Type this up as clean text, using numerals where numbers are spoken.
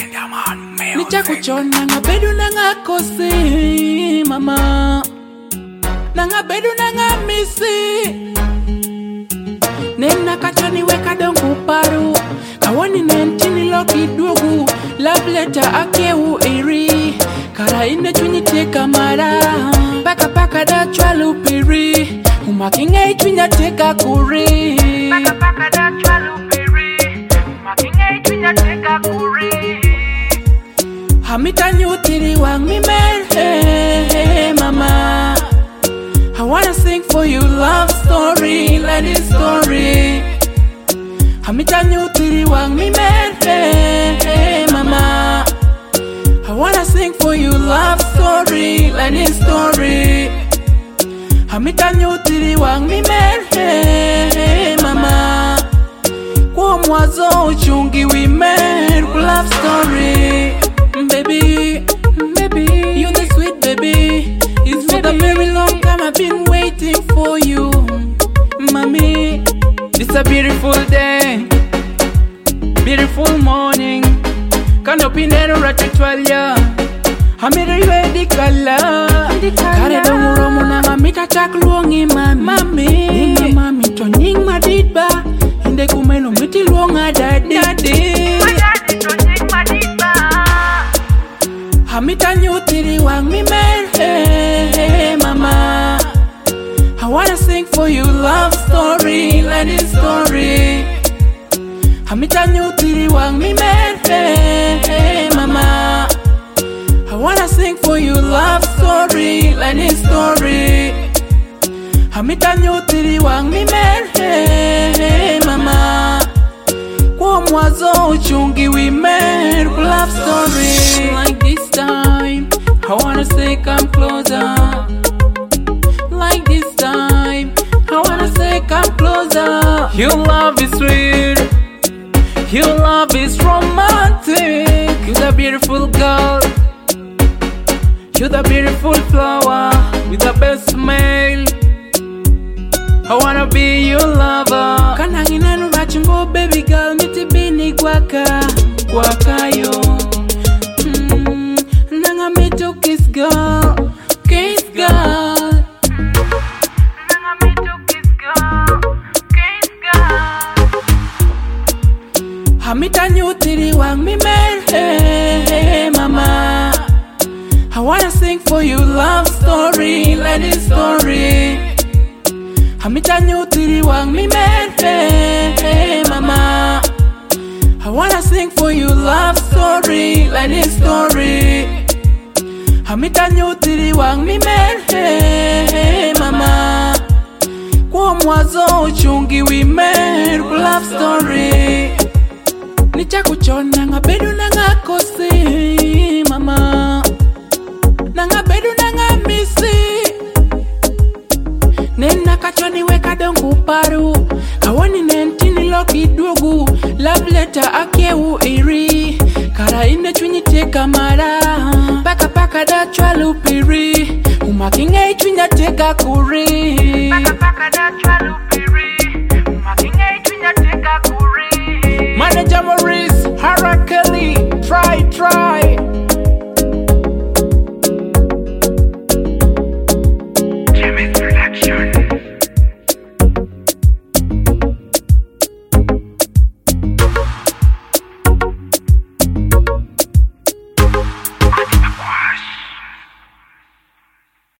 Nichakuchona ngabedu nangakosi mama, nangabedu nangamisi. Nena kachani weka dongu paru, kawani nentini loki dugu. Love letter akeu iri, kara ine chunyi teka mara. Paka paka da chwalu piri, umakinge chwinya teka kuri. Paka paka da chwalu piri, umakinge chwinya teka kuri. Hamita nyutiri wang mi mer, hey mama. I wanna sing for you love story, lady story. Hamita nyutiri wang mi mer, hey mama. I wanna sing for you love story, lady story. Hamita nyutiri wang mi mer, hey mama. Kwa mwazo uchungi we mer, love story. Baby, baby, you're the sweet baby. It's been a very long time I've been waiting for you, mommy. It's a beautiful day, beautiful morning. Can't open it or at ya. I'm ready color. Kare dongo romo na mamita chakluongi mami. Ninga mami to ning madidba. Inde kumeno miti luonga daddy. Daddy to ning madidba. Hamita nyutiri wang mi mer, hey mama. I wanna sing for you love story, lady story. Hamita nyutiri wang mi mer, hey mama. I wanna sing for you love story, lady story. Hamita nyutiri wang mi mer, hey mama. Kwa mwazo uchungi we mer, love story. Like this time, I wanna say come closer. Like this time, I wanna say come closer. Your love is sweet, your love is romantic. You're the beautiful girl, you're the beautiful flower with the best smile. I wanna be your lover. Kanangina nurachimbo baby girl, miti bini gwaka, gwaka yo. Nanga mito kiss girl, kiss girl. Nanga mito kiss girl, kiss girl. Hamita nyutiri wang mi mer, hey mama. I wanna sing for you love story, lady story. Hamita nyutiri wang mi mer, hey mama. I wanna sing for you love story, lady story. Hamita nyutiri wang mi mer, hey mama. Kwa mwazo uchungi we mer, love story. Nichakuchona ngabedu nangakosi mama, nangabedu nangamisi. Nena kachani weka dongu paru, kawani nentini loki dugu. Love letter akeu iri, kara ine chwinyi teka mara. Paka paka da chwalu piri, umakinge chwinya teka kuri. Paka paka da chwalu piri, umakinge chwinya teka kuri. Manager Maurice Harakeli, try